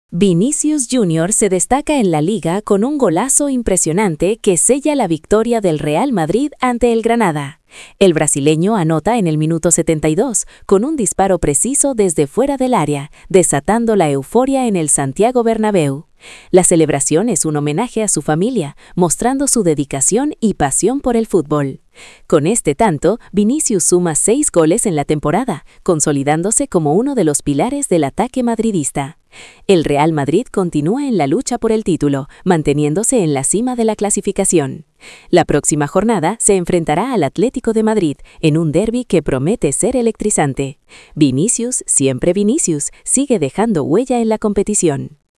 Vinicius Junior se destaca en la Liga con un golazo impresionante que sella la victoria del Real Madrid ante el Granada. El brasileño anota en el minuto 72 con un disparo preciso desde fuera del área, desatando la euforia en el Santiago Bernabéu. La celebración es un homenaje a su familia, mostrando su dedicación y pasión por el fútbol. Con este tanto, Vinicius suma 6 goles en la temporada, consolidándose como uno de los pilares del ataque madridista. El Real Madrid continúa en la lucha por el título, manteniéndose en la cima de la clasificación. La próxima jornada se enfrentará al Atlético de Madrid en un derbi que promete ser electrizante. Vinicius, siempre Vinicius, sigue dejando huella en la competición.